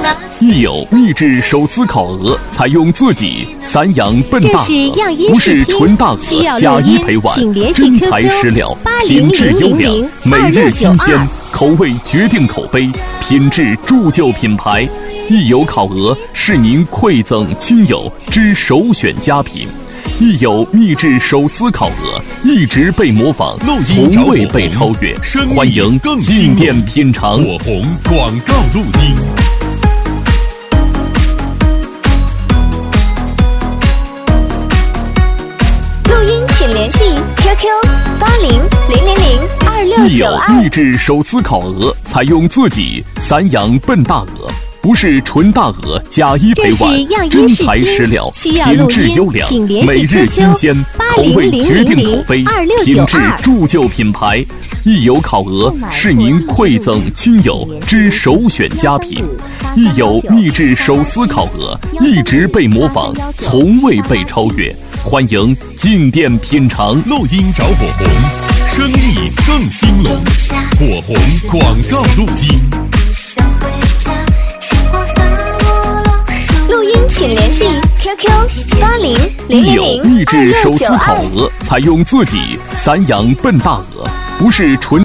益友秘制手撕烤鹅，采用自己散养笨大鹅，不是纯大鹅，假一赔万，真材实料，品质优良，每日新鲜，口味决定口碑，品质铸就品牌。益友烤鹅是您馈赠亲友之首选佳品。益友秘制手撕烤鹅一直被模仿，从未被超越，欢迎进店品尝。 火红广告录音。 录音请联系 QQ8000026922。 益友秘制手撕烤鹅，采用自己散养笨大鹅，不是纯大鹅，假一赔万，真材实料，品质优良，每日新鲜，口味决定口碑，品质铸就品牌。益友烤鹅是您馈赠亲友之首选佳品。益友秘制手撕烤鹅一直被模仿，从未被超越，欢迎进店品尝。 录音找火红，生意更兴隆。火红广告录音。 录音请联系 QQ8000026922。 益友秘制手撕烤鹅采用自己散养笨大鹅，不是纯